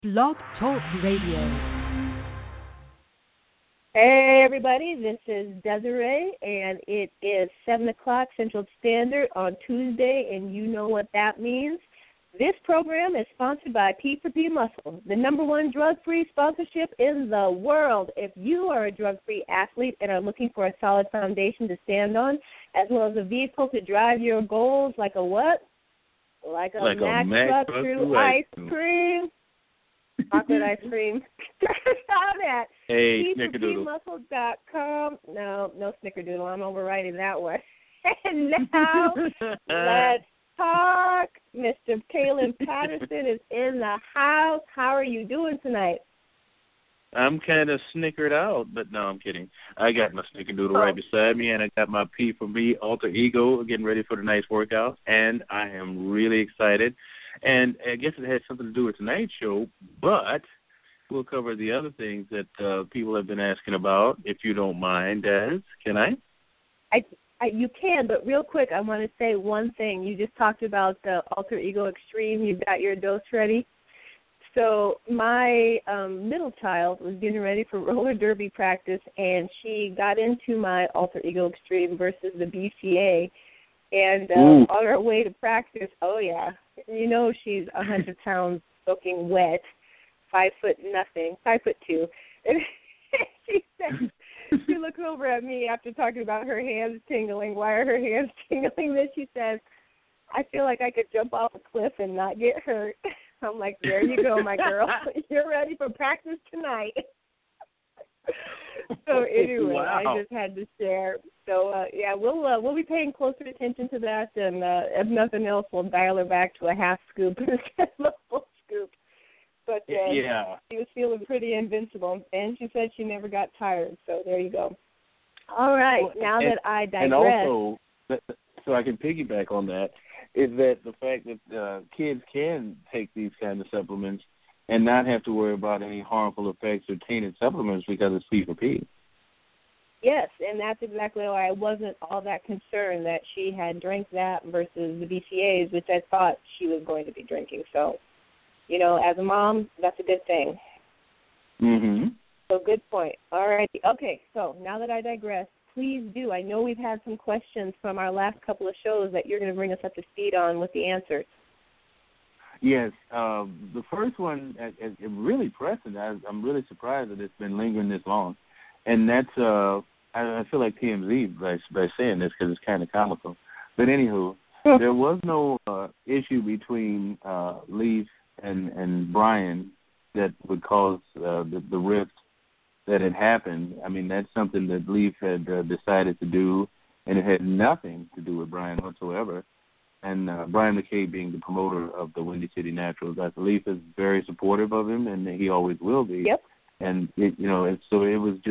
Blog Talk Radio. Hey everybody, this is Desiree, and it is 7 o'clock Central Standard on Tuesday, and you know what that means. This program is sponsored by P4P Muscle, the #1 drug-free sponsorship in the world. If you are a drug-free athlete and are looking for a solid foundation to stand on, as well as a vehicle to drive your goals, like a what? Like a Mack truck through ice cream. Chocolate ice cream. Check us out at P4PMuscle.com. No Snickerdoodle. I'm overriding that one. And now, let's talk. Mr. Kalen Patterson is in the house. How are you doing tonight? I'm kind of snickered out, but no, I'm kidding. I got my Snickerdoodle right beside me, and I got my P4P alter ego getting ready for the night's workout, and I am really excited. And I guess it has something to do with tonight's show, but we'll cover the other things that people have been asking about, if you don't mind, Des. Can I? You can, but real quick, I want to say one thing. You just talked about the Alter Ego Extreme. You've got your dose ready. So my middle child was getting ready for roller derby practice, and she got into my Alter Ego Extreme versus the BCA. And on her way to practice, oh, yeah, you know she's 100 pounds soaking wet, 5'0". And she said, she looks over at me after talking about her hands tingling. Why are her hands tingling? Then she says, I feel like I could jump off a cliff and not get hurt. I'm like, there you go, my girl. You're ready for practice tonight. So anyway, wow. I just had to share. So yeah, we'll be paying closer attention to that, and if nothing else, we'll dial her back to a half scoop instead of a full scoop. But yeah, she was feeling pretty invincible, and she said she never got tired. So there you go. All right, now that I digress. And also, so I can piggyback on that, is that the fact that kids can take these kind of supplements and not have to worry about any harmful effects or tainted supplements because it's P4P. Yes, and that's exactly why I wasn't all that concerned that she had drank that versus the BCAs, which I thought she was going to be drinking. So, you know, as a mom, that's a good thing. Mm-hmm. So good point. All right. Okay, so now that I digress, please do. I know we've had some questions from our last couple of shows that you're going to bring us up to speed on with the answers. Yes, the first one is really pressing. I'm really surprised that it's been lingering this long, and that's I feel like TMZ by saying this because it's kind of comical. But anywho, there was no issue between Leaf and Brian that would cause the rift that had happened. I mean, that's something that Leaf had decided to do, and it had nothing to do with Brian whatsoever. And Brian McKay being the promoter of the Windy City Naturals, I believe is very supportive of him, and he always will be. Yep. And so it was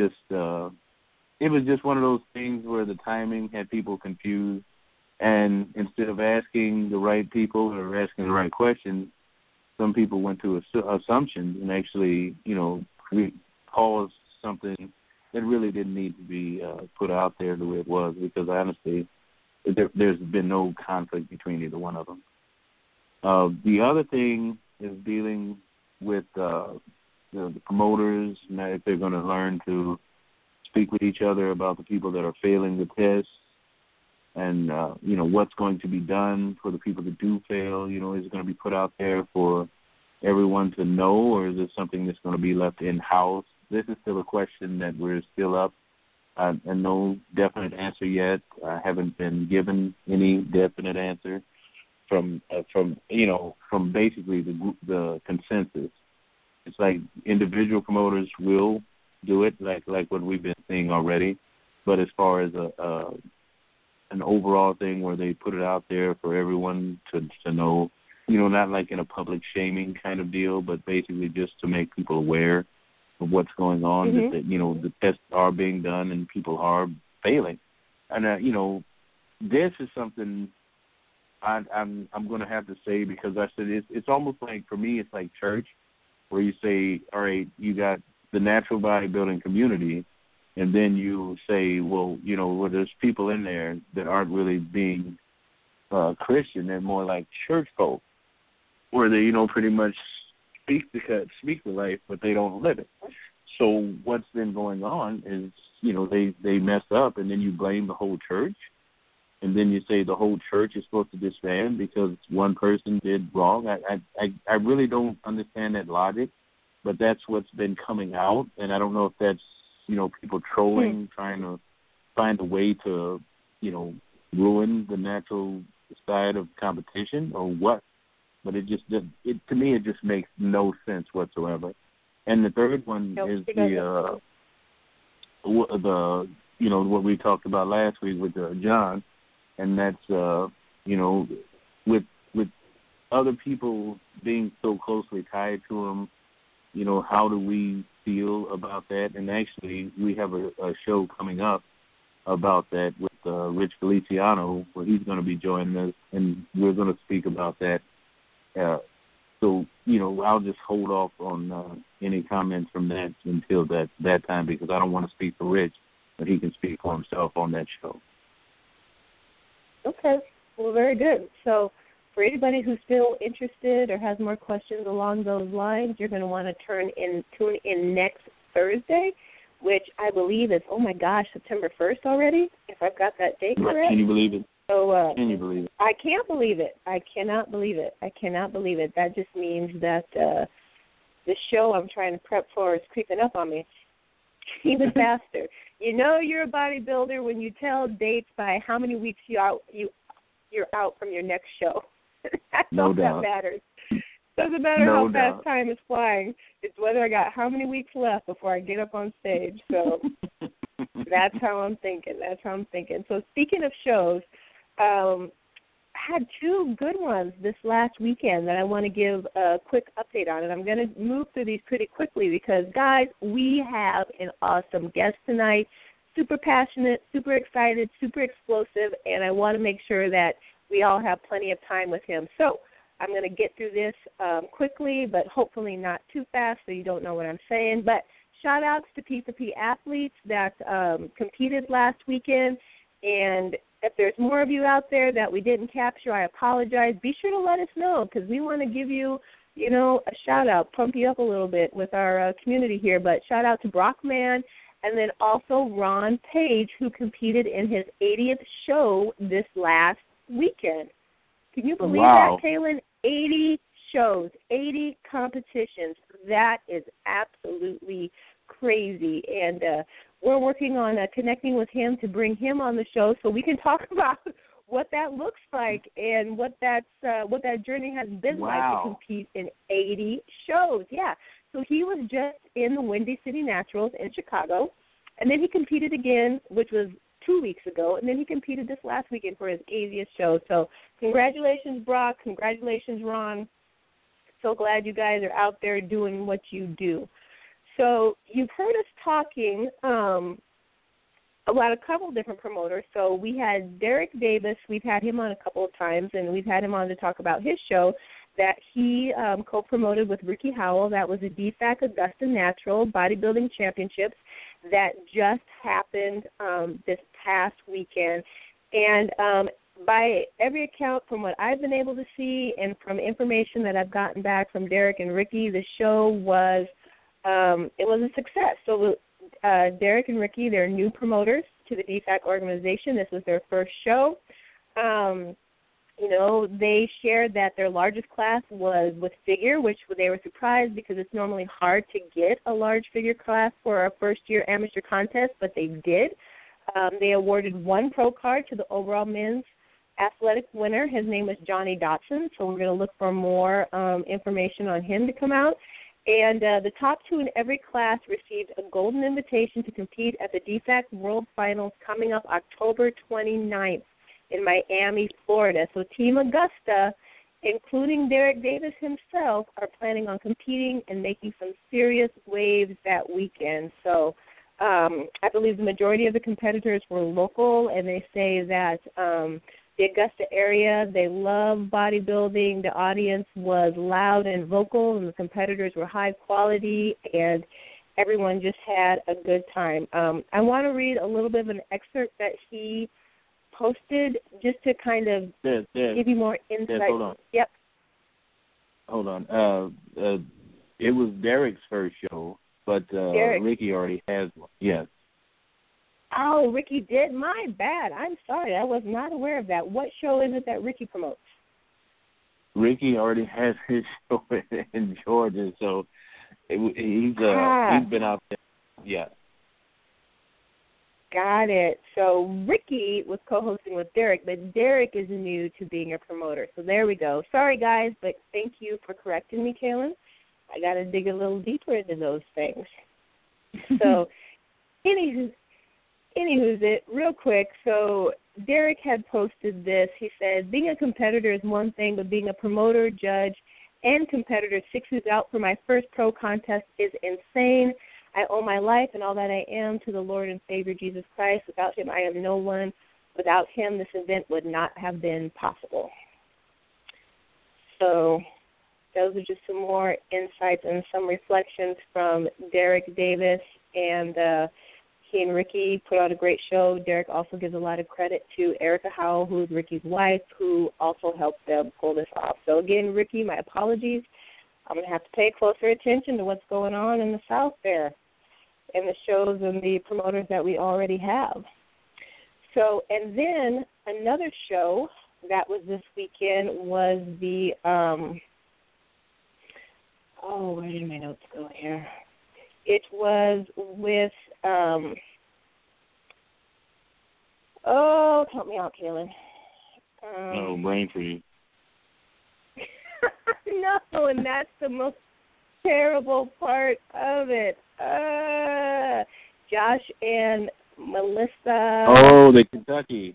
just one of those things where the timing had people confused, and instead of asking the right people or asking the right questions, some people went to assumptions and actually, caused something that really didn't need to be put out there the way it was, because honestly, there's been no conflict between either one of them. The other thing is dealing with the promoters, and if they're going to learn to speak with each other about the people that are failing the test, and what's going to be done for the people that do fail. Is it going to be put out there for everyone to know, or is it something that's going to be left in-house? This is still a question that we're still up. And no definite answer yet. I haven't been given any definite answer from basically the consensus. It's like individual promoters will do it, like what we've been seeing already. But as far as an overall thing where they put it out there for everyone to know, not like in a public shaming kind of deal, but basically just to make people aware of what's going on, mm-hmm. that the tests are being done and people are failing. And this is something I'm going to have to say, because I said it's almost like, for me, it's like church, where you say, all right, you got the natural bodybuilding community, and then you say, well, there's people in there that aren't really being Christian. They're more like church folk, where they, pretty much speak the life, but they don't live it. So what's been going on is, they mess up, and then you blame the whole church, and then you say the whole church is supposed to disband because one person did wrong. I really don't understand that logic, but that's what's been coming out, and I don't know if that's, people trolling, trying to find a way to, ruin the natural side of competition or what. But to me, it just makes no sense whatsoever. And the third one is what we talked about last week with John, and that's with other people being so closely tied to him, how do we feel about that? And actually, we have a show coming up about that with Rich Feliciano, where he's going to be joining us, and we're going to speak about that. So, I'll just hold off on any comments from that until that time, because I don't want to speak for Rich, but he can speak for himself on that show. Okay. Well, very good. So for anybody who's still interested or has more questions along those lines, you're going to want to tune in next Thursday, which I believe is, oh my gosh, September 1st already, if I've got that date correct. Can you believe it? So, Can you believe it? I can't believe it. I cannot believe it. That just means that the show I'm trying to prep for is creeping up on me even faster. You're a bodybuilder when you tell dates by how many weeks you're out from your next show. That's all that matters. Doesn't matter how fast time is flying. It's whether I got how many weeks left before I get up on stage. So that's how I'm thinking. So speaking of shows, I had two good ones this last weekend that I want to give a quick update on, and I'm going to move through these pretty quickly because, guys, we have an awesome guest tonight, super passionate, super excited, super explosive, and I want to make sure that we all have plenty of time with him. So I'm going to get through this quickly, but hopefully not too fast so you don't know what I'm saying. But shout-outs to P4P athletes that competed last weekend, and if there's more of you out there that we didn't capture, I apologize. Be sure to let us know because we want to give you, a shout-out, pump you up a little bit with our community here. But shout-out to Brockman and then also Ron Page, who competed in his 80th show this last weekend. Can you believe that, Kaylin? 80 shows, 80 competitions. That is absolutely crazy. And we're working on connecting with him to bring him on the show so we can talk about what that looks like and what that journey has been like to compete in 80 shows. Yeah. So he was just in the Windy City Naturals in Chicago, and then he competed again, which was 2 weeks ago, and then he competed this last weekend for his 80th show. So congratulations, Brock. Congratulations, Ron. So glad you guys are out there doing what you do. So you've heard us talking about a couple different promoters. So we had Derek Davis. We've had him on a couple of times, and we've had him on to talk about his show that he co-promoted with Ricky Howell. That was the DFAC Augusta Natural Bodybuilding Championships that just happened this past weekend. And by every account, from what I've been able to see and from information that I've gotten back from Derek and Ricky, the show was it was a success. So Derek and Ricky, they're new promoters to the DFAC organization. This was their first show. They shared that their largest class was with figure, which they were surprised because it's normally hard to get a large figure class for a first-year amateur contest, but they did. They awarded one pro card to the overall men's athletic winner. His name was Johnny Dotson, so we're going to look for more information on him to come out. And the top two in every class received a golden invitation to compete at the DFAC World Finals coming up October 29th in Miami, Florida. So Team Augusta, including Derek Davis himself, are planning on competing and making some serious waves that weekend. So I believe the majority of the competitors were local, and they say that the Augusta area, they love bodybuilding. The audience was loud and vocal, and the competitors were high quality, and everyone just had a good time. I want to read a little bit of an excerpt that he posted just to kind of give you more insight. Hold on. Yep. Hold on. It was Derek's first show, but Ricky already has one. Yes. Oh, Ricky did? My bad. I'm sorry. I was not aware of that. What show is it that Ricky promotes? Ricky already has his show in Georgia, so he's been out there. Yeah. Got it. So Ricky was co-hosting with Derek, but Derek is new to being a promoter. So there we go. Sorry, guys, but thank you for correcting me, Kaylin. I got to dig a little deeper into those things. So, anywho's it, real quick. So Derek had posted this. He said, being a competitor is one thing, but being a promoter, judge, and competitor 6 weeks out for my first pro contest is insane. I owe my life and all that I am to the Lord and Savior Jesus Christ. Without him, I am no one. Without him, this event would not have been possible. So those are just some more insights and some reflections from Derek Davis. And he and Ricky put on a great show. Derek also gives a lot of credit to Erica Howell, who is Ricky's wife, who also helped them pull this off. So, again, Ricky, my apologies. I'm going to have to pay closer attention to what's going on in the South there and the shows and the promoters that we already have. So, and then another show that was this weekend was the, where did my notes go here? It was with, help me out, Kaylin. Brain freeze. No, and that's the most terrible part of it. Josh and Melissa. Oh, the Kentucky.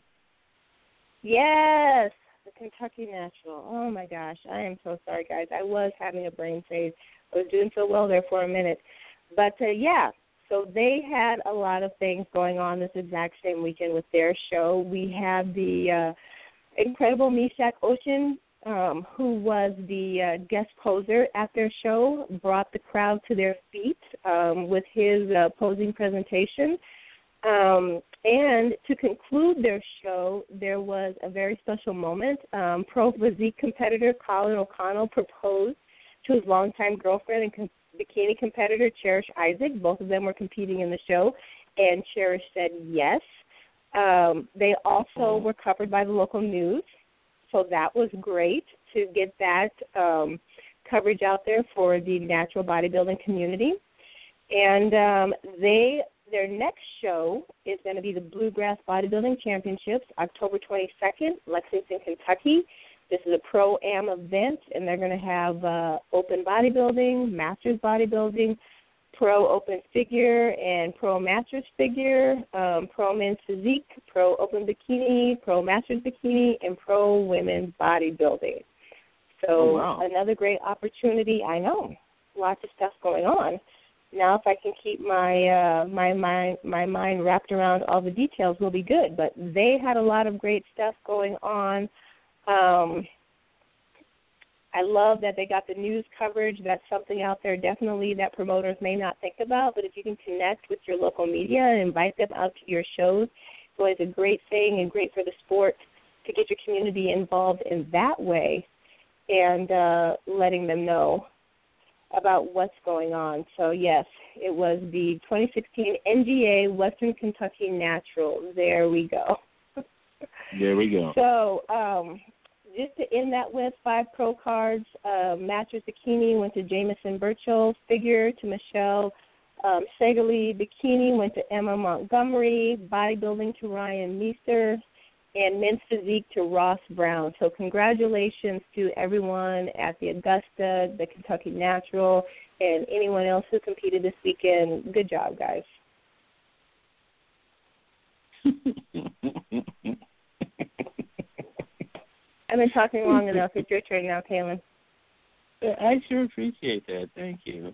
Yes, the Kentucky National. Oh, my gosh. I am so sorry, guys. I was having a brain freeze. I was doing so well there for a minute. But, so they had a lot of things going on this exact same weekend with their show. We had the incredible Meshack Ocean, who was the guest poser at their show, brought the crowd to their feet with his posing presentation. And to conclude their show, there was a very special moment. Pro physique competitor Colin O'Connell proposed to his longtime girlfriend and bikini competitor Cherish Isaac. Both of them were competing in the show, and Cherish said yes. They also were covered by the local news, so that was great to get that coverage out there for the natural bodybuilding community. And their next show is going to be the Bluegrass Bodybuilding Championships, October 22nd, Lexington, Kentucky. This is a pro-am event, and they're going to have open bodybuilding, masters bodybuilding, pro open figure and pro masters figure, pro men's physique, pro open bikini, pro masters bikini, and pro women's bodybuilding. So another great opportunity. I know, lots of stuff going on. Now, if I can keep my mind wrapped around all the details, we'll be good. But they had a lot of great stuff going on. I love that they got the news coverage. That's something out there definitely that promoters may not think about. But if you can connect with your local media and invite them out to your shows, it's always a great thing and great for the sport to get your community involved in that way and letting them know about what's going on. So, yes, it was the 2016 NGA Western Kentucky Natural. There we go. There we go. So, just to end that with 5 pro cards, Masters Bikini went to Jamison Burchell, Figure to Michelle Segerly, Bikini went to Emma Montgomery, Bodybuilding to Ryan Meester, and Men's Physique to Ross Brown. So congratulations to everyone at the Augusta, the Kentucky Natural, and anyone else who competed this weekend. Good job, guys. I've been talking long enough. It's your turn now, Kaylin. I sure appreciate that. Thank you.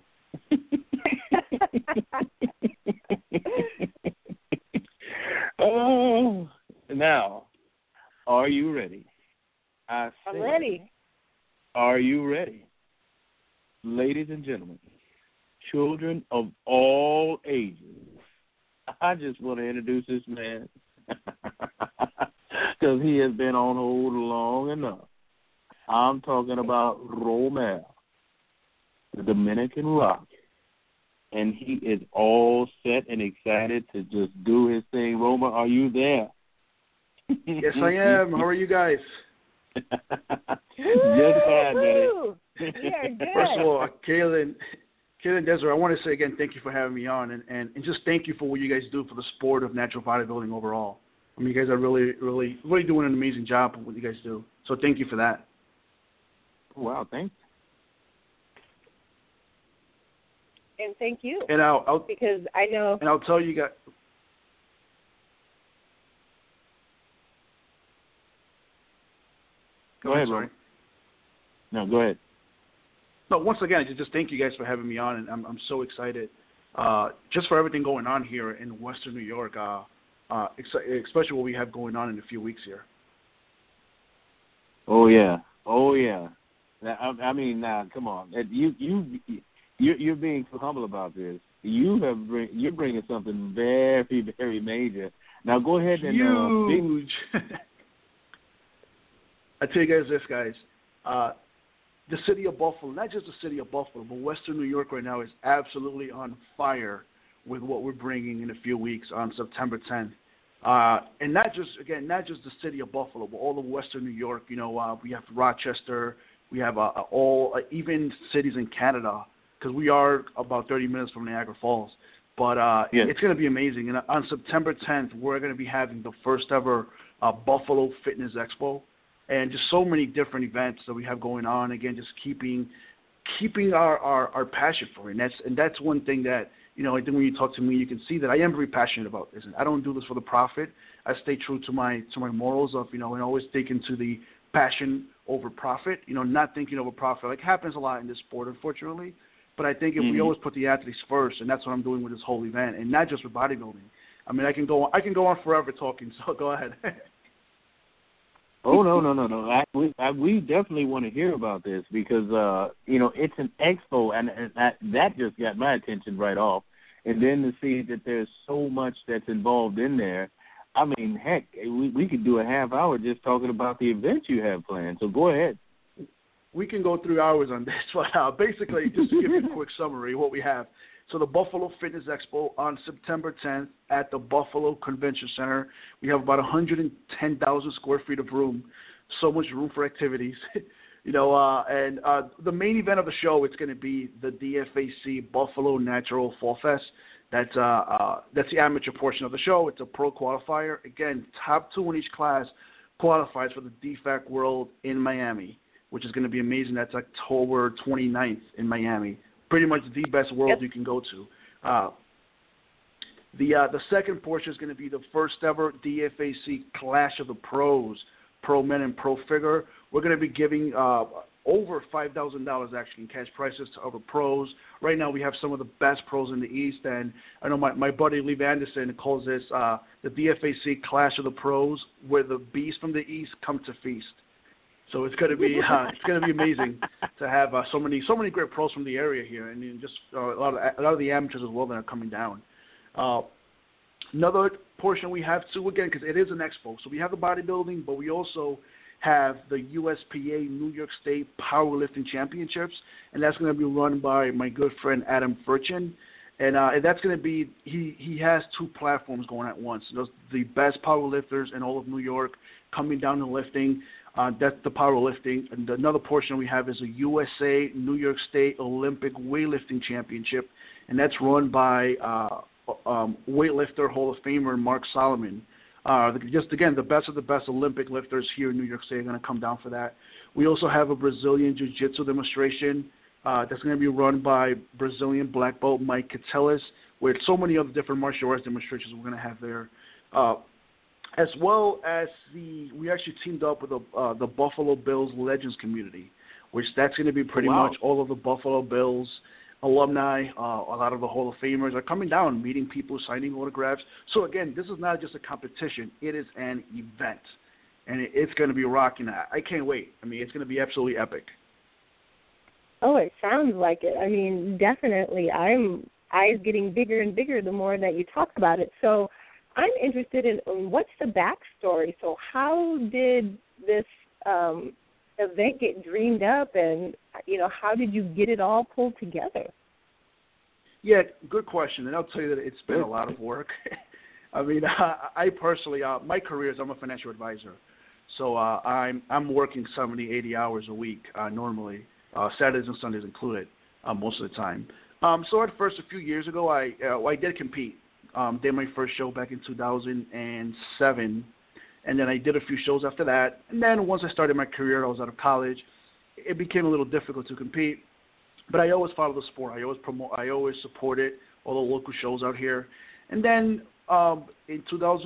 Oh, now, are you ready? I'm ready. Are you ready? Ladies and gentlemen, children of all ages, I just want to introduce this man because he has been on hold long enough. I'm talking about Romel. the Dominican Rock. And he is all set and excited to just do his thing. Roma, are you there? Yes, I am. How are you guys? Just fine, buddy. Yeah, good. First of all, Kaylin, Desiree, I want to say again thank you for having me on, and just thank you for what you guys do for the sport of natural bodybuilding overall. I mean, you guys are really doing an amazing job of what you guys do. So thank you for that. Wow, thanks. And thank you. And I'll because I know. And I'll tell you guys. Go ahead, sorry. No, go ahead. No, once again, just thank you guys for having me on, and I'm so excited just for everything going on here in Western New York, especially what we have going on in a few weeks here. Oh yeah. I mean, now come on, you're being too humble about this. You're bringing something very, very major. Now go ahead and huge. I tell you guys this, guys. The city of Buffalo, not just the city of Buffalo, but Western New York right now is absolutely on fire with what we're bringing in a few weeks on September 10th. And not just the city of Buffalo, but all of Western New York. You know, we have Rochester, we have even cities in Canada, because we are about 30 minutes from Niagara Falls. But It's going to be amazing. And on September 10th, we're going to be having the first ever Buffalo Fitness Expo. And just so many different events that we have going on. Again, just keeping our passion for it. And that's one thing that, you know, I think when you talk to me, you can see that I am very passionate about this. And I don't do this for the profit. I stay true to my morals of, you know, and always thinking to the passion over profit. You know, not thinking over profit. Like happens a lot in this sport, unfortunately. But I think if we always put the athletes first, and that's what I'm doing with this whole event, and not just with bodybuilding. I mean, I can go on forever talking. So go ahead. Oh, no. We definitely want to hear about this because, you know, it's an expo, and that just got my attention right off. And then to see that there's so much that's involved in there, I mean, heck, we could do a half hour just talking about the events you have planned. So go ahead. We can go 3 hours on this, but basically, just to give you a quick summary of what we have. So the Buffalo Fitness Expo on September 10th at the Buffalo Convention Center. We have about 110,000 square feet of room, so much room for activities. You know, and the main event of the show, it's going to be the DFAC Buffalo Natural Fall Fest. That's the amateur portion of the show. It's a pro qualifier. Again, top 2 in each class qualifies for the DFAC World in Miami, which is going to be amazing. That's October 29th in Miami. Pretty much the best world you can go to. The second portion is going to be the first ever DFAC Clash of the Pros, Pro Men and Pro Figure. We're going to be giving over $5,000 actually in cash prizes to other pros. Right now we have some of the best pros in the East, and I know my buddy Lee Anderson calls this the DFAC Clash of the Pros, where the beasts from the East come to feast. So it's going to be amazing to have so many great pros from the area here, and just a lot of the amateurs as well that are coming down. Another portion we have too, again, because it is an expo, so we have the bodybuilding, but we also have the USPA New York State Powerlifting Championships, and that's going to be run by my good friend Adam Furchin. And that's going to be, he has 2 platforms going at once. Those the best powerlifters in all of New York coming down and lifting. That's the powerlifting. And another portion we have is a USA New York State Olympic Weightlifting Championship, and that's run by weightlifter Hall of Famer Mark Solomon. Just again, the best of the best Olympic lifters here in New York State are going to come down for that. We also have a Brazilian Jiu-Jitsu demonstration that's going to be run by Brazilian black belt Mike Catellus, with so many other different martial arts demonstrations we're going to have there. As well as we actually teamed up with the Buffalo Bills Legends community, which that's going to be pretty much all of the Buffalo Bills alumni, a lot of the Hall of Famers are coming down, meeting people, signing autographs. So again, this is not just a competition; it is an event, and it's going to be rocking. I can't wait. I mean, it's going to be absolutely epic. Oh, it sounds like it. I mean, definitely. I'm eyes getting bigger and bigger the more that you talk about it. So I'm interested in what's the backstory. So how did this event get dreamed up, and how did you get it all pulled together? Yeah, good question, and I'll tell you that it's been a lot of work. I mean, I personally, my career is I'm a financial advisor, so I'm working 70, 80 hours a week normally, Saturdays and Sundays included, most of the time. So at first, a few years ago, I did compete. Did my first show back in 2007, and then I did a few shows after that. And then once I started my career, I was out of college. It became a little difficult to compete, but I always followed the sport. I always supported all the local shows out here. And then in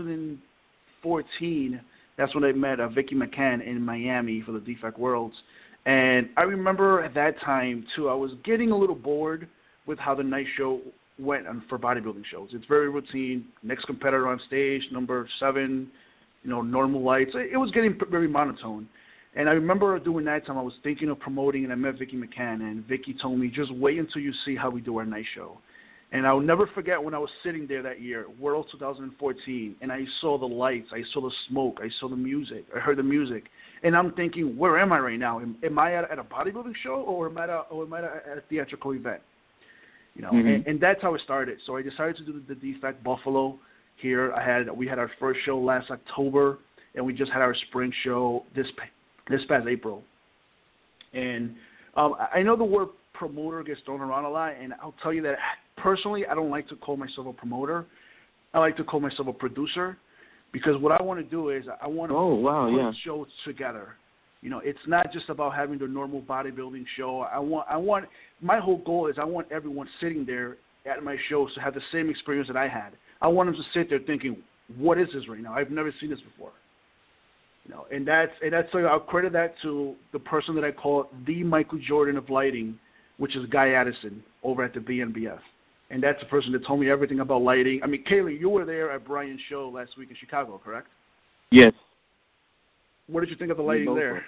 2014, that's when I met Vicky McCann in Miami for the Defect Worlds. And I remember at that time, too, I was getting a little bored with how the night show went for bodybuilding shows. It's very routine. Next competitor on stage, number 7, normal lights. It was getting very monotone. And I remember during that time I was thinking of promoting, and I met Vicky McCann, and Vicky told me, just wait until you see how we do our night show. And I'll never forget when I was sitting there that year, World 2014, and I saw the lights, I saw the smoke, I saw the music, I heard the music, and I'm thinking, where am I right now? Am I at a bodybuilding show, or am I at a theatrical event? And that's how it started. So I decided to do the Defect Buffalo here. We had our first show last October, and we just had our spring show this past April. And I know the word promoter gets thrown around a lot, and I'll tell you that personally, I don't like to call myself a promoter. I like to call myself a producer, because what I want to do is I want to put shows together. It's not just about having the normal bodybuilding show. I want my whole goal is I want everyone sitting there at my shows to have the same experience that I had. I want them to sit there thinking, what is this right now? I've never seen this before. And that's so I'll credit that to the person that I call the Michael Jordan of lighting, which is Guy Addison over at the BNBF. And that's the person that told me everything about lighting. I mean, Kaylee, you were there at Brian's show last week in Chicago, correct? Yes. What did you think of the lighting there?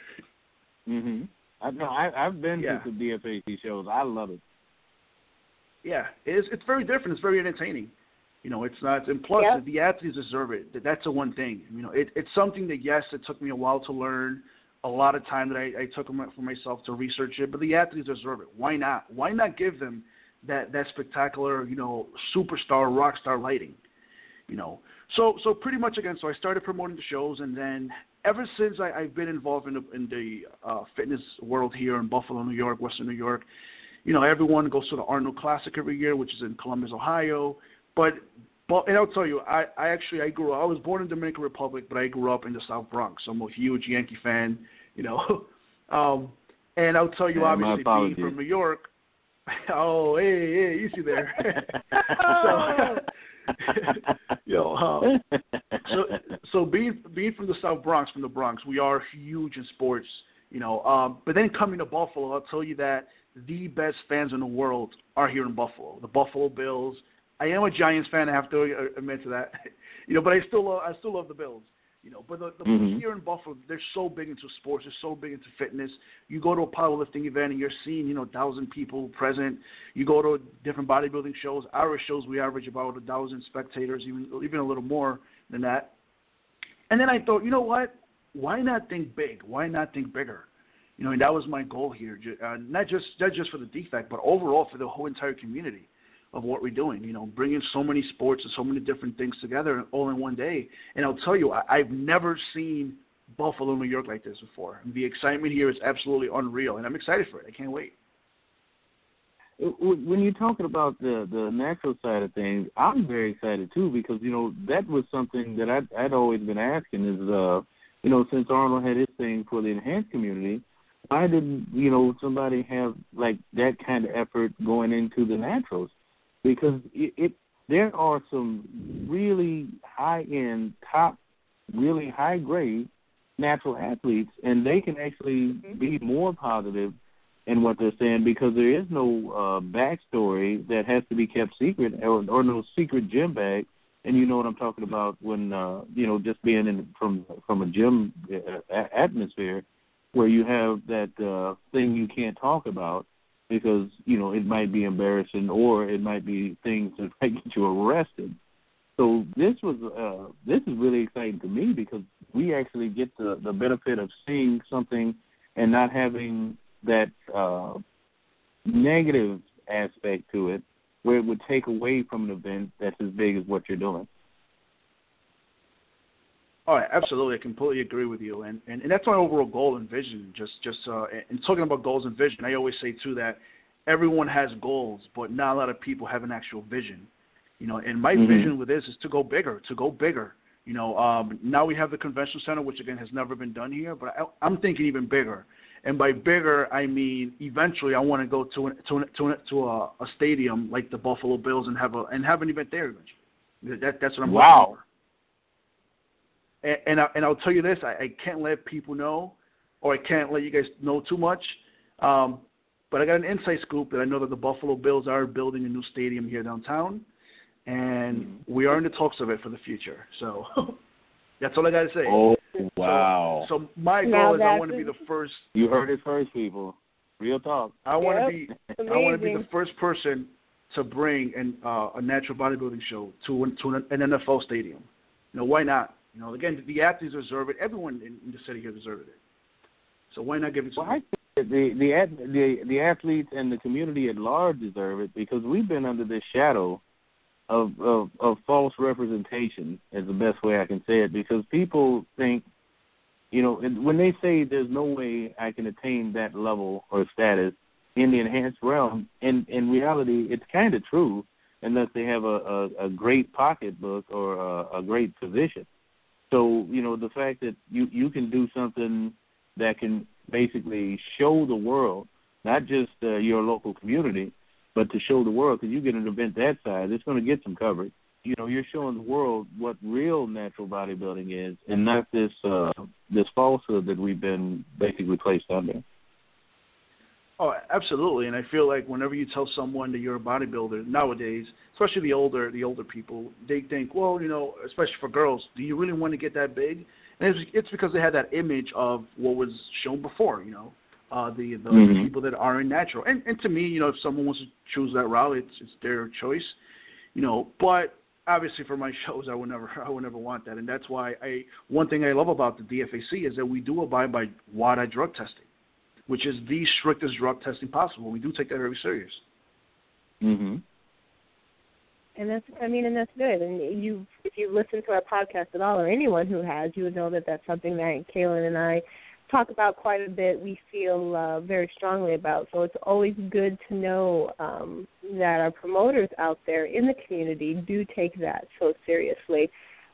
I've been to the DFAC shows. I love it. Yeah, it's very different. It's very entertaining. It's not, and plus the athletes deserve it. That's the one thing. It's something that, yes, it took me a while to learn, a lot of time that I took for myself to research it, but the athletes deserve it. Why not? Why not give them that spectacular, superstar, rock star lighting? So pretty much again. So I started promoting the shows, and then ever since I've been involved in the fitness world here in Buffalo, New York, Western New York. Everyone goes to the Arnold Classic every year, which is in Columbus, Ohio. But and I'll tell you, I was born in Dominican Republic, but I grew up in the South Bronx. So I'm a huge Yankee fan, And I'll tell you, obviously, being from New York. Oh, hey, easy there. So being from the South Bronx, from the Bronx, we are huge in sports, But then coming to Buffalo, I'll tell you that the best fans in the world are here in Buffalo. The Buffalo Bills. I am a Giants fan. I have to admit to that, But I still love the Bills, But the here in Buffalo, they're so big into sports. They're so big into fitness. You go to a powerlifting event and you're seeing 1,000 people present. You go to different bodybuilding shows. Our shows we average about 1,000 spectators, even a little more than that. And then I thought, you know what? Why not think big? Why not think bigger? And that was my goal here. Not just for the Defect, but overall for the whole entire community of what we're doing, bringing so many sports and so many different things together all in one day. And I'll tell you, I've never seen Buffalo, New York like this before. And the excitement here is absolutely unreal, and I'm excited for it. I can't wait. When you're talking about the natural side of things, I'm very excited too, because, that was something that I'd always been asking is, since Arnold had his thing for the enhanced community, why didn't, somebody have like that kind of effort going into the naturals? Because there are some really high-end, top, really high-grade natural athletes, and they can actually be more positive in what they're saying because there is no backstory that has to be kept secret or no secret gym bag. And you know what I'm talking about when, just being from a gym atmosphere where you have that thing you can't talk about, because, it might be embarrassing or it might be things that might get you arrested. So this is really exciting to me because we actually get the benefit of seeing something and not having that negative aspect to it where it would take away from an event that's as big as what you're doing. Oh, absolutely. I completely agree with you. And that's my overall goal and vision. And talking about goals and vision, I always say, too, that everyone has goals, but not a lot of people have an actual vision. And my vision with this is to go bigger. Now we have the convention center, which, again, has never been done here, but I'm thinking even bigger. And by bigger, I mean eventually I want to go to a stadium like the Buffalo Bills and have an event there eventually. That's what I'm looking for. And I'll tell you this, I can't let people know, or I can't let you guys know too much, but I got an inside scoop that I know that the Buffalo Bills are building a new stadium here downtown, and we are in the talks of it for the future. So that's all I got to say. Oh, wow. So my goal is I want to be the first. You heard it first, people. Real talk. I want to be the first person to bring a natural bodybuilding show to an NFL stadium. Why not? Again, the athletes deserve it. Everyone in the city here deserves it. So why not give it to them? I think the athletes and the community at large deserve it because we've been under this shadow of false representation, is the best way I can say it, because people think, when they say there's no way I can attain that level or status in the enhanced realm, in reality, it's kind of true unless they have a great pocketbook or a great position. So, the fact that you can do something that can basically show the world, not just your local community, but to show the world, because you get an event that size, it's going to get some coverage. You're showing the world what real natural bodybuilding is and not this falsehood that we've been basically placed under. Oh, absolutely. And I feel like whenever you tell someone that you're a bodybuilder nowadays, especially the older people, they think, well, especially for girls, do you really want to get that big? And it's because they had that image of what was shown before, the people that aren't natural. And to me, if someone wants to choose that route, it's their choice, But obviously, for my shows, I would never want that. And that's why one thing I love about the DFAC is that we do abide by WADA drug testing, which is the strictest drug testing possible. We do take that very serious. Mm-hmm. And that's good. And if you listen to our podcast at all, or anyone who has, you would know that that's something that Kaylin and I talk about quite a bit. We feel very strongly about. So it's always good to know that our promoters out there in the community do take that so seriously.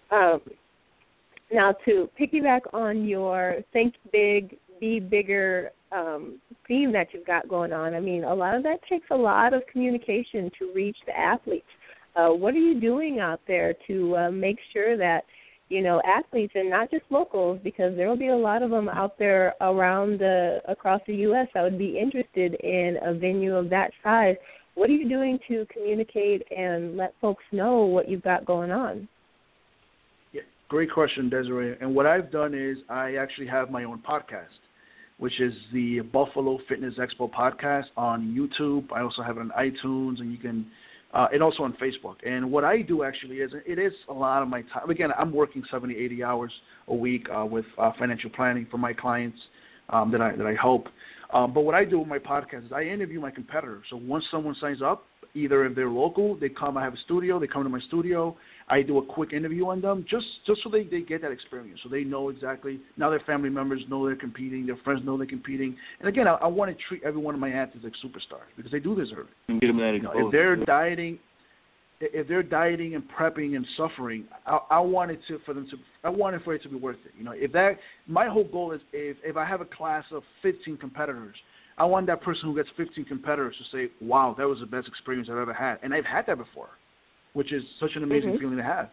Now, to piggyback on your think big, be bigger theme that you've got going on, a lot of that takes a lot of communication to reach the athletes. What are you doing out there to make sure that, athletes, and not just locals, because there will be a lot of them out there across the U.S. that would be interested in a venue of that size. What are you doing to communicate and let folks know what you've got going on? Yeah, great question, Desiree. And what I've done is I actually have my own podcast, which is the Buffalo Fitness Expo podcast on YouTube. I also have it on iTunes, and you can and also on Facebook. And what I do actually is, it is a lot of my time. Again, I'm working 70, 80 hours a week with financial planning for my clients that I help. But what I do with my podcast is I interview my competitors. So once someone signs up, either if they're local, they come, I have a studio, they come to my studio, I do a quick interview on them just so they get that experience. So they know exactly, now their family members know they're competing, their friends know they're competing. And again, I want to treat every one of my athletes like superstars because they do deserve it. And get them that exposure. If they're dieting and prepping and suffering, I want it for it to be worth it. My whole goal is if I have a class of 15 competitors, I want that person who gets 15 competitors to say, wow, that was the best experience I've ever had. And I've had that before, which is such an amazing feeling to have.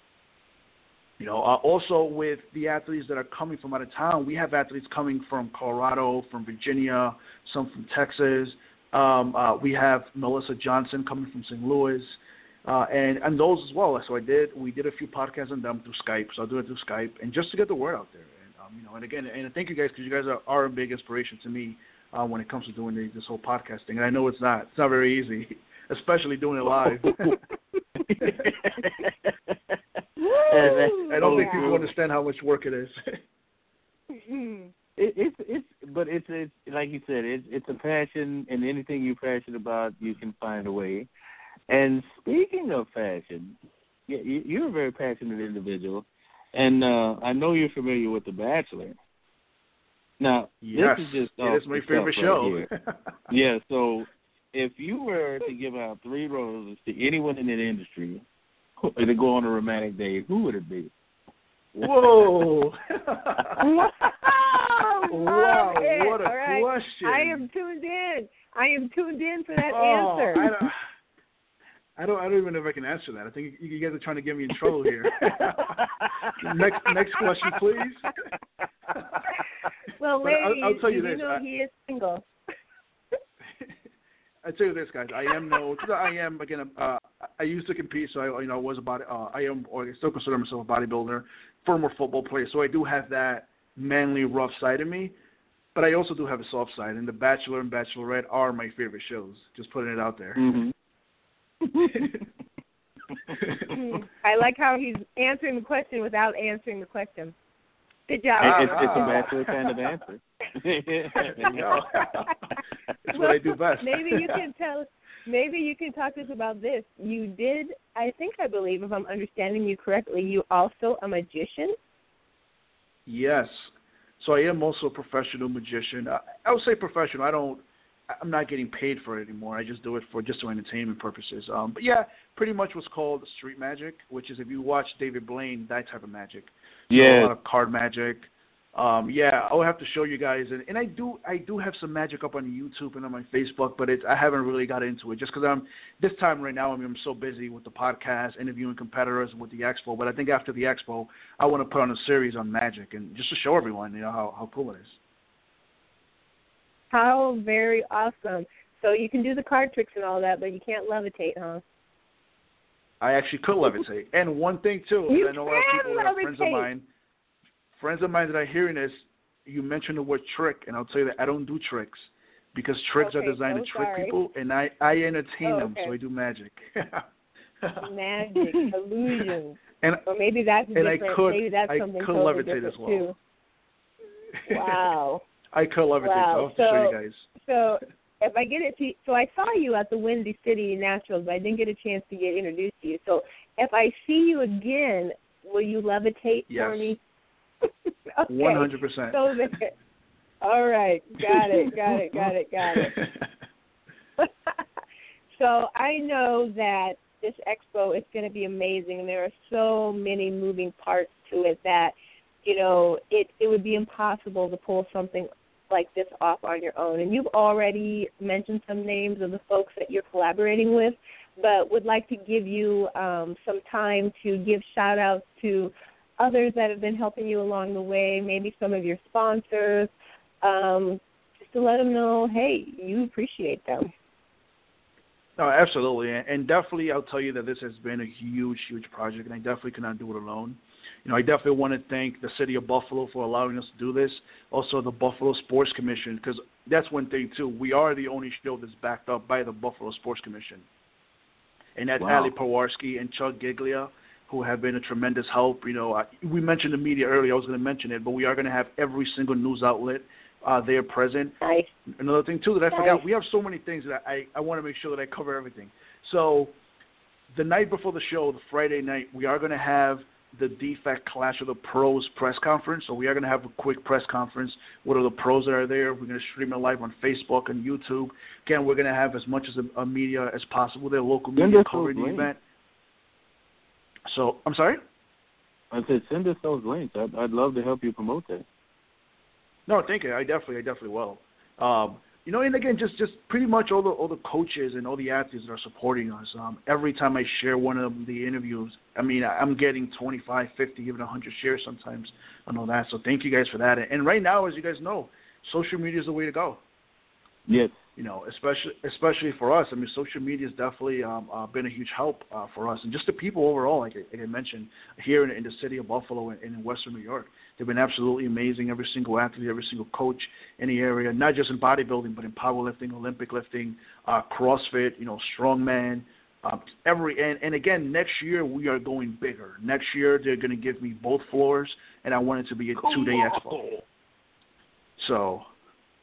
Also with the athletes that are coming from out of town, we have athletes coming from Colorado, from Virginia, some from Texas. We have Melissa Johnson coming from St. Louis, and those as well. So we did a few podcasts on them through Skype. So I'll do it through Skype, and just to get the word out there. And and again, and thank you guys because you guys are a big inspiration to me when it comes to doing this whole podcast thing. And I know it's not very easy, especially doing it live. I don't think people understand how much work it is. It's but it's like you said, it's a passion, and anything you're passionate about, you can find a way. And speaking of fashion, you're a very passionate individual, and I know you're familiar with The Bachelor. Now, yes, this is just it is my favorite show. Right yeah, so if you were to give out 3 roses to anyone in the industry to go on a romantic date, who would it be? Whoa! Wow, what a right. question! I am tuned in for that answer. I don't even know if I can answer that. I think you guys are trying to get me in trouble here. next question, please. Well, ladies, I'll tell you this. This. He is single. I tell you this, guys. I am again. I used to compete, so I was I still consider myself a bodybuilder, former football player. So I do have that manly, rough side of me, but I also do have a soft side. And The Bachelor and Bachelorette are my favorite shows. Just putting it out there. Mm-hmm. I like how he's answering the question without answering the question. Good job. It's a Bachelor kind of answer. That's what I do best. Maybe you can talk to us about this. You did, I believe, if I'm understanding you correctly, you also a magician? Yes. So I am also a professional magician. I would say professional. I'm not getting paid for it anymore. I just do it for entertainment purposes. But yeah, pretty much what's called street magic, which is if you watch David Blaine, that type of magic. Yeah. A lot of card magic. I'll have to show you guys, and I do have some magic up on YouTube and on my Facebook, but I haven't really got into it just because this time right now. I'm so busy with the podcast, interviewing competitors, and with the expo. But I think after the expo, I want to put on a series on magic and just to show everyone, how cool it is. How very awesome! So you can do the card tricks and all that, but you can't levitate, huh? I actually could levitate. And one thing too, I know a lot of people that are friends of mine that are hearing this, you mentioned the word trick, and I'll tell you that I don't do tricks because tricks are designed to trick people, and I entertain them, so I do magic. Magic, illusions. Or maybe that's different. Maybe that's something I could totally levitate different as well. Too. Wow. I could levitate, so I'll have to show you guys. So if I get it to, so I saw you at the Windy City Nationals, but I didn't get a chance to get introduced to you. So if I see you again, will you levitate for me? Okay. 100%. So all right, got it. So I know that this expo is going to be amazing, and there are so many moving parts to it that, it would be impossible to pull something like this off on your own. And you've already mentioned some names of the folks that you're collaborating with, but would like to give you some time to give shout-outs to others that have been helping you along the way, maybe some of your sponsors, just to let them know, hey, you appreciate them. No, absolutely. And definitely I'll tell you that this has been a huge, huge project, and I definitely cannot do it alone. I definitely want to thank the City of Buffalo for allowing us to do this. Also, the Buffalo Sports Commission, because that's one thing, too. We are the only show that's backed up by the Buffalo Sports Commission. And that's Ali Pawarski and Chuck Giglia, who have been a tremendous help. We mentioned the media earlier. I was going to mention it, but we are going to have every single news outlet there present. Nice. Another thing, too, that I forgot, we have so many things that I want to make sure that I cover everything. So the night before the show, the Friday night, we are going to have the DFAC Clash of the Pros press conference. So we are going to have a quick press conference with all the pros that are there. We're going to stream it live on Facebook and YouTube. Again, we're going to have as much as a media as possible. Their local media covering the event. So, I'm sorry? I said send us those links. I'd love to help you promote that. No, thank you. I definitely will. And again, just pretty much all the coaches and all the athletes that are supporting us. Every time I share one of the interviews, I'm getting 25, 50, even 100 shares sometimes on all that. So thank you guys for that. And right now, as you guys know, social media is the way to go. Yes. Especially for us. Social media has definitely been a huge help for us, and just the people overall, like I mentioned, here in the city of Buffalo and in Western New York. They've been absolutely amazing. Every single athlete, every single coach in the area, not just in bodybuilding, but in powerlifting, Olympic lifting, CrossFit, strongman, and again, next year we are going bigger. Next year they're going to give me both floors, and I want it to be a 2-day expo. So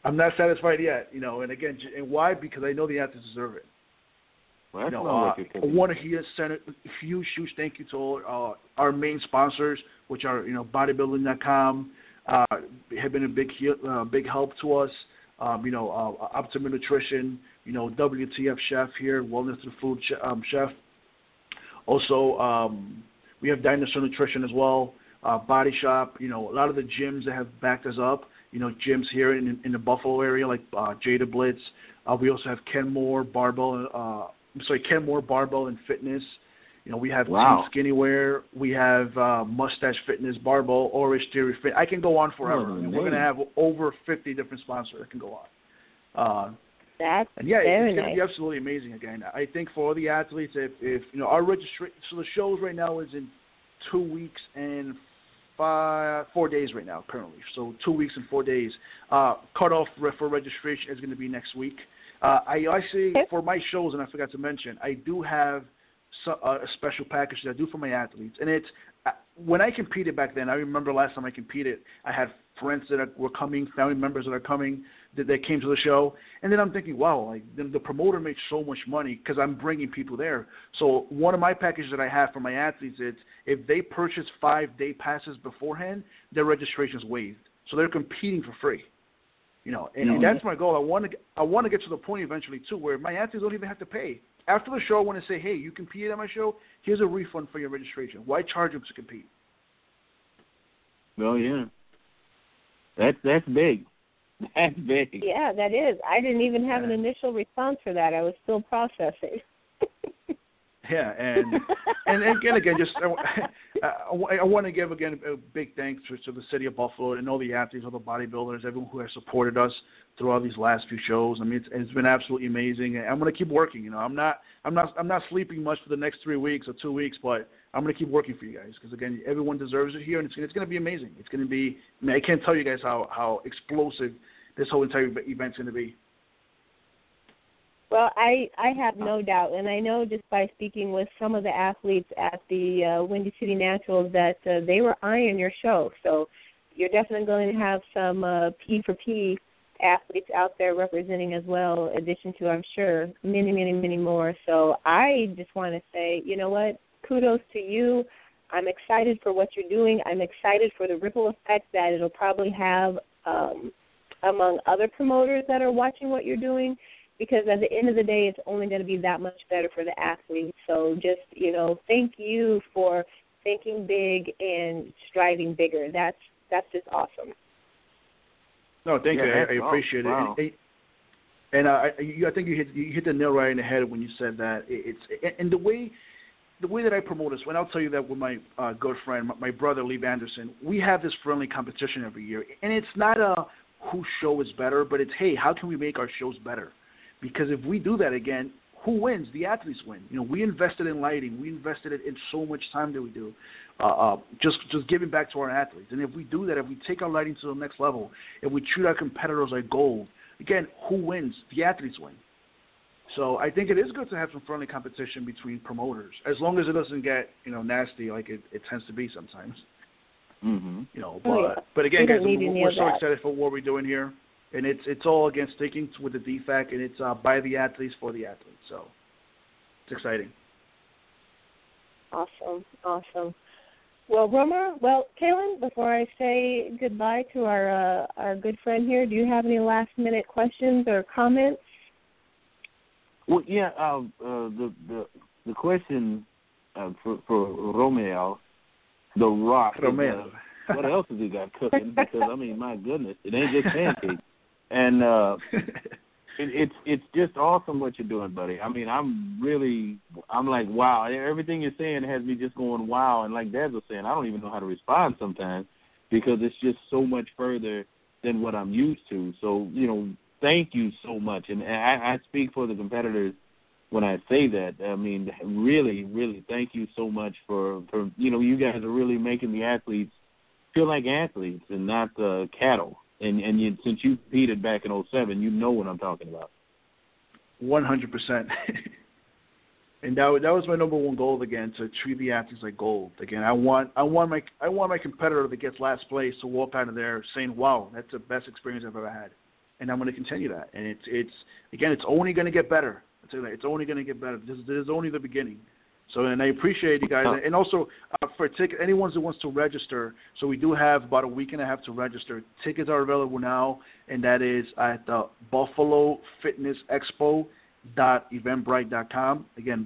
I'm not satisfied yet, and again, and why? Because I know the athletes deserve it. Well, that's I want to send a huge thank you to all our main sponsors, which are bodybuilding.com, have been a big help to us. Optimum Nutrition, WTF Chef here, Wellness Through Food Chef. Also, we have Dinosaur Nutrition as well. Body Shop, a lot of the gyms that have backed us up. Gyms here in the Buffalo area like Jada Blitz. We also have Kenmore Barbell and Fitness. We have Team Skinnywear. We have Mustache Fitness, Barbell, Orange Theory Fit. I can go on forever. We're going to have over 50 different sponsors that can go on. That's and yeah, very it's going to nice. be absolutely amazing. Again, I think for all the athletes, if our registration, so the shows right now is in 2 weeks and 4 days right now currently. So 2 weeks and 4 days. Cutoff for registration is going to be next week. I actually, for my shows, and I forgot to mention, I do have a special package that I do for my athletes. And it's, when I competed back then, I remember last time I competed, I had friends that were coming, family members that are coming, that came to the show. And then I'm thinking, wow, like the promoter makes so much money because I'm bringing people there. So one of my packages that I have for my athletes is if they purchase 5-day passes beforehand, their registration is waived. So they're competing for free. And that's my goal. I want to get to the point eventually too, where my athletes don't even have to pay. After the show, I want to say, hey, you competed at my show. Here's a refund for your registration. Why charge them to compete? Well, yeah, that's big. That's big. Yeah, that is. I didn't even have an initial response for that. I was still processing. Yeah, and again, just I want to give again a big thanks to the city of Buffalo and all the athletes, all the bodybuilders, everyone who has supported us throughout these last few shows. I mean, it's been absolutely amazing, and I'm going to keep working. I'm not sleeping much for the next 3 weeks or 2 weeks, but I'm going to keep working for you guys because again, everyone deserves it here, and it's going to be amazing. It's going to be. I mean, I can't tell you guys how explosive this whole entire event's going to be. Well, I have no doubt, and I know just by speaking with some of the athletes at the Windy City Naturals that they were eyeing your show. So you're definitely going to have some P4P athletes out there representing as well, in addition to, I'm sure, many, many, many more. So I just want to say, you know what, kudos to you. I'm excited for what you're doing. I'm excited for the ripple effect that it'll probably have among other promoters that are watching what you're doing. Because at the end of the day, it's only going to be that much better for the athletes. So just, thank you for thinking big and striving bigger. That's just awesome. No, thank you. I appreciate wow. it. And I think you hit the nail right in the head when you said that. And the way that I promote this, and I'll tell you that with my good friend, my brother Lee Anderson, we have this friendly competition every year. And it's not a whose show is better, but it's, hey, how can we make our shows better? Because if we do that again, who wins? The athletes win. We invested in lighting. We invested in so much time that we do. Just giving back to our athletes. And if we do that, if we take our lighting to the next level, if we treat our competitors like gold, again, who wins? The athletes win. So I think it is good to have some friendly competition between promoters, as long as it doesn't get nasty like it tends to be sometimes. Mm-hmm. But again, guys, we're so excited for what we're doing here. And it's all, again, sticking with the DFAC, and it's by the athletes, for the athletes. So it's exciting. Awesome. Well, Romer, Kaylin, before I say goodbye to our good friend here, do you have any last-minute questions or comments? Well, yeah, the question for Romeo, The Rock. Romeo. What else has he got cooking? Because, I mean, my goodness, it ain't just pancakes. And it's just awesome what you're doing, buddy. I mean, I'm like, wow. Everything you're saying has me just going, wow. And like Dad was saying, I don't even know how to respond sometimes because it's just so much further than what I'm used to. So, thank you so much. And I speak for the competitors when I say that. I mean, really, really thank you so much for you guys are really making the athletes feel like athletes and not cattle. And since you competed back in 2007, you know what I'm talking about. 100%. And that was my number one goal again, to treat the athletes like gold. Again, I want my competitor that gets last place to walk out of there saying, "Wow, that's the best experience I've ever had." and I'm going to continue that. And it's only going to get better. It's only going to get better. This is only the beginning. So, and I appreciate you guys. And also, for anyone who wants to register, so we do have about a week and a half to register. Tickets are available now, and that is at BuffaloFitnessExpo.eventbrite.com. Again,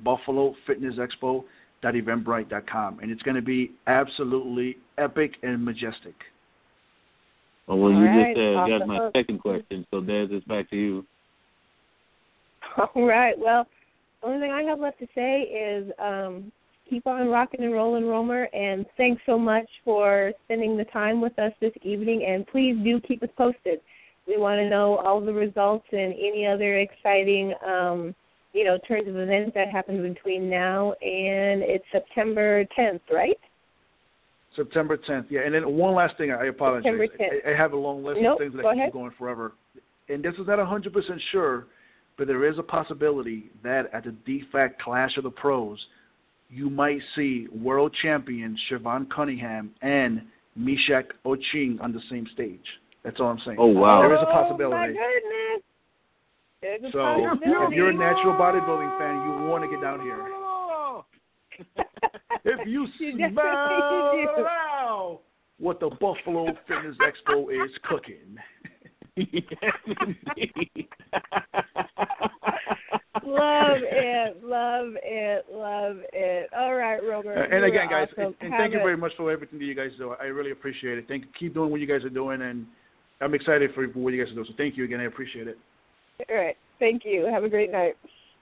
BuffaloFitnessExpo.eventbrite.com. And it's going to be absolutely epic and majestic. Well, you just got my second question, so Des, it's back to you. All right. Well, the only thing I have left to say is keep on rocking and rolling, Romer, and thanks so much for spending the time with us this evening, and please do keep us posted. We want to know all the results and any other exciting, turns of events that happen between now and it's September 10th, right? September 10th, yeah. And then one last thing, I apologize. September 10th. I have a long list of things that I can keep going forever. And this is not 100% sure, but there is a possibility that at the DFAC Clash of the Pros, you might see world champion Siobhan Cunningham and Mishak Oching on the same stage. That's all I'm saying. Oh, wow. There is a possibility. Oh, my goodness. There's a possibility. If you're a natural bodybuilding fan, you want to get down here. If you smell what the Buffalo Fitness Expo is cooking. Yes, indeed. Love it. All right, Romer. And again, guys, awesome. and thank you very much for everything that you guys do. I really appreciate it. Keep doing what you guys are doing, and I'm excited for what you guys are doing. So thank you again. I appreciate it. All right. Thank you. Have a great night.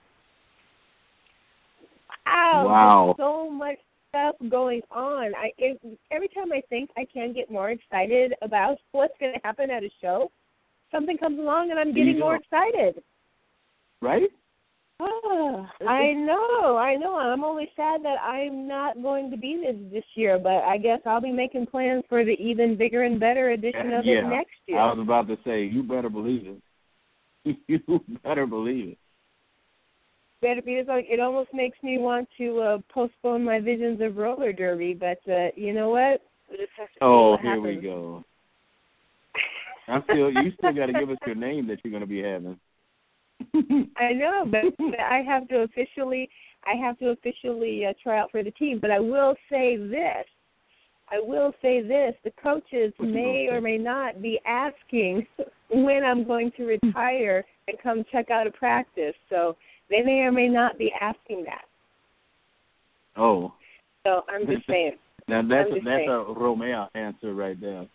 Wow. There's so much stuff going on. Every time I think I can get more excited about what's going to happen at a show, something comes along and I'm getting more excited. Right? Oh, I know. I'm only sad that I'm not going to be this year, but I guess I'll be making plans for the even bigger and better edition of it next year. I was about to say, you better believe it. You better believe it. It almost makes me want to postpone my visions of roller derby, but you know what? We'll just have to see what here happens. we go. You still got to give us your name that you're going to be having. I know, but I have to officially try out for the team. But I will say this: the coaches may or may not be asking when I'm going to retire and come check out a practice. So they may or may not be asking that. Oh. So I'm just saying. Now that's a Romeo answer right there.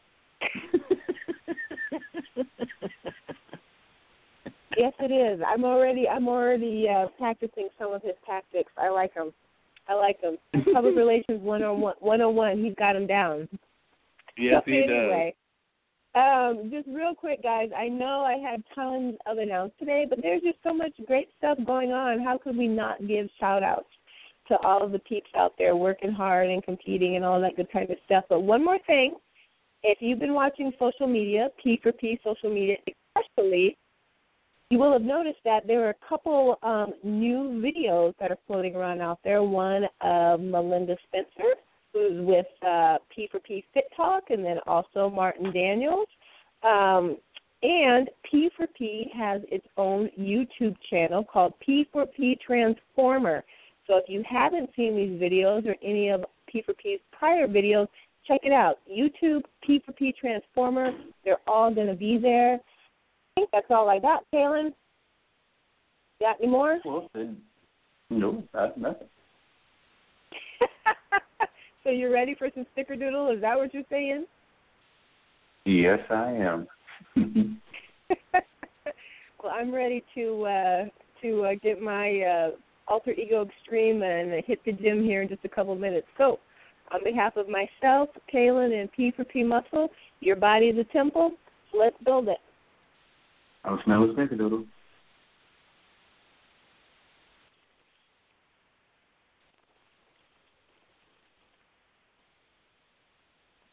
Yes, it is. I'm already practicing some of his tactics. I like them. Public relations 101. He's got them down. Yes, so he anyway, just real quick, guys. I know I had tons of announcements today, but there's just so much great stuff going on. How could we not give shout-outs to all of the peeps out there working hard and competing and all that good kind of stuff? But one more thing. If you've been watching social media, P4P social media especially, you will have noticed that there are a couple new videos that are floating around out there. One of Melinda Spencer, who's with P4P Fit Talk, and then also Martin Daniels. And P4P has its own YouTube channel called P4P Transformer. So if you haven't seen these videos or any of P4P's prior videos, check it out. YouTube, P4P Transformer. They're all going to be there. I think that's all I got, Kaylin. Got any more? Well, no, that's nothing. So you're ready for some snickerdoodle? Is that what you're saying? Yes, I am. Well, I'm ready to get my alter ego extreme and hit the gym here in just a couple of minutes. So, on behalf of myself, Kaylin, and P4P Muscle, your body is a temple. Let's build it. I'll smell a snickerdoodle.